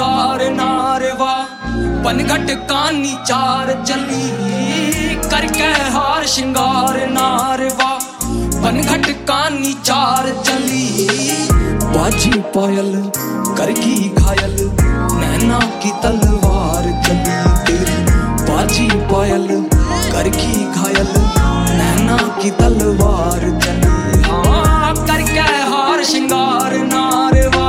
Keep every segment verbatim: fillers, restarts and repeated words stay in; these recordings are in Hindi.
श्रृंगार नारवा बनघट कानी चार चली करके हार श्रृंगार नारवा बनघट कानी चार चली। बाजी पायल करगी घायल नैना की तलवार चली तेरी। बाजी पायल करगी घायल नैना की तलवार चली। हाँ करके हार श्रृंगार नारवा।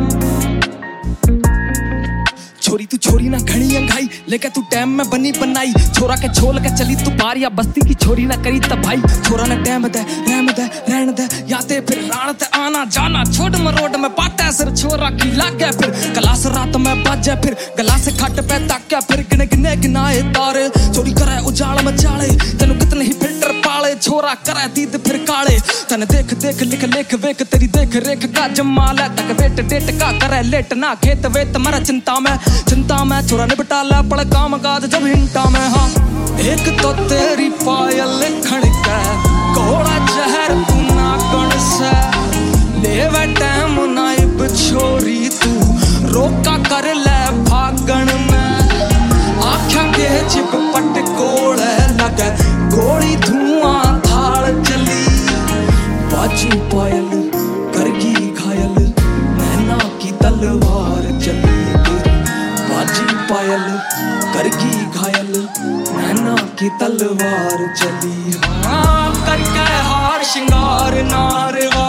छोरी तू छोरी ना घड़ी अंघाई लेके तू टैम में बनी बनाई। छोरा के छोल के चली तू पार या बस्ती की छोरी ना करी तब भाई। छोरा ने टैम दे रहम दे रहन दे याते फिर राण ते आना जाना छोड़ मरोड में पाटे सिर। छोरा की लागे फिर गलास रात में बाजे फिर गला से खट पे ताके फिर गिने गिने गिनाए तारे। चोरी करे उजाड़ मचाले तेनु कितने ही फिल्टर पाले। छोरा करे दीद फिर काले तने देख देख लिख लेख वेख तेरी देख रेख का जमाल है। तक वेट डेट का करे लेट ना खेत वेत मरा चिंता में चिंता में। छोरा निपटा ला पड़ काम काज जब हिंटा में। हाँ एक तो तेरी पायल खड़का कोड़ा जहर तू ना कण से लेवे टाइम नाइब छोरी तू रोका कर ले भागण में। आँखा के चिप पट कोड़े लगे गोली धुआं थाल चली। बाजू पायल करगी घायल नैना की तलवार चली। बाजी पायल करगी घायल नैना की तलवार चली। हाँ करके हार श्रृंगार नारवा।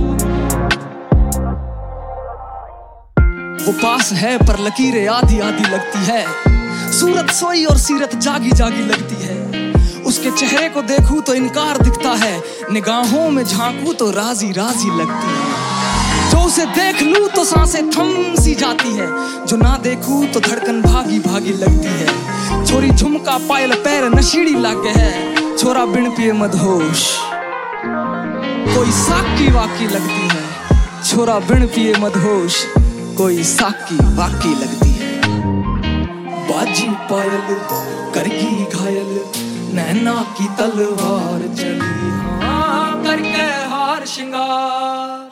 वो पास है पर लकीरें आधी आधी लगती है। सूरत सोई और सीरत जागी जागी लगती है। उसके चेहरे को देखूं तो इनकार दिखता है। निगाहों में झांकूं तो राजी राजी लगती है। जो उसे देख लूं तो सांसें थम सी जाती है। जो ना देखूं तो धड़कन भागी भागी लगती है। छोरी झुमका पायल पैर नशीड़ी लागे है। छोरा बिन पिए मदहोश कोई साकी वाकी लगती है। छोरा बिन पिए मदहोश कोई साकी वाकी लगती है। बाजी पायल करगी घायल नैना की तलवार चली। हाँ करके हार श्रृंगार।